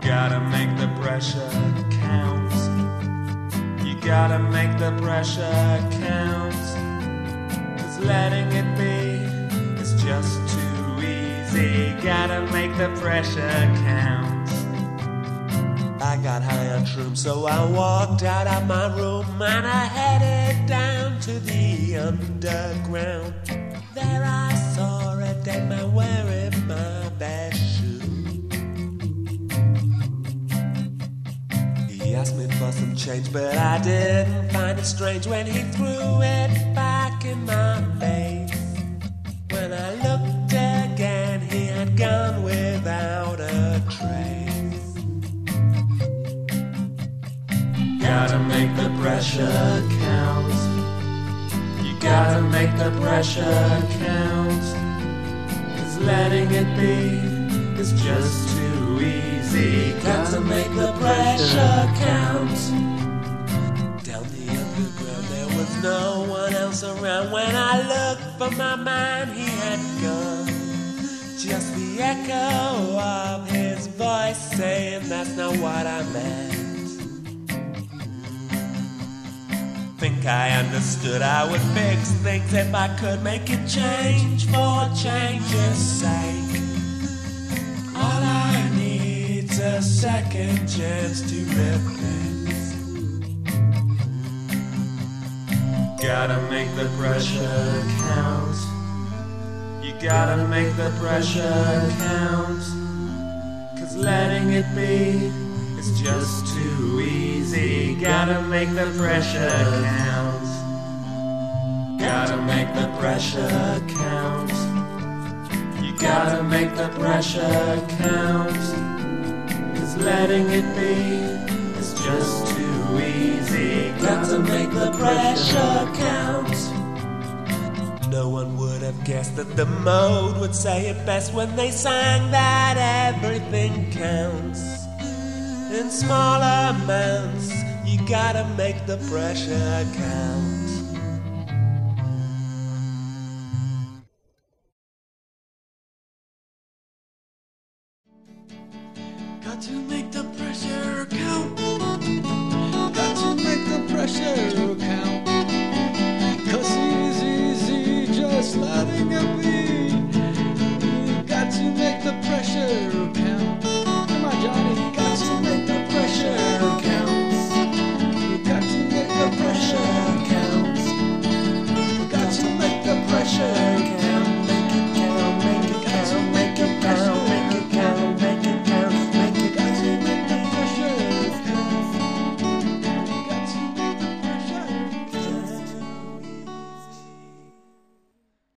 gotta make the pressure count. You gotta make the pressure count. 'Cause letting it be is just too easy. Gotta make the pressure count. I got high on shrooms, so I walked out of my room and I headed down to the underground. There I saw a dead man wearing my best shoe. He asked me for some change, but I didn't find it strange when he threw it back in my face. When I looked again, he had gone without a trace. Gotta make the pressure count. You gotta make the pressure count. 'Cause letting it be is just too easy. Got to make the pressure count. Down the underground there was no one else around. When I looked for my man, he had gone. Just the echo of his voice saying that's not what I meant. Think I understood I would fix things if I could make it change for change's sake. All I need's a second chance to repent. Gotta make the pressure count. You gotta make the pressure count. 'Cause letting it be it's just too easy. Gotta make the pressure count. Gotta make the pressure count. You gotta make the pressure count. 'Cause letting it be is just too easy. Got to make the pressure count. No one would have guessed that the mode would say it best when they sang that everything counts. In small amounts, you gotta make the pressure count. Got to make the pressure count. Got to make the pressure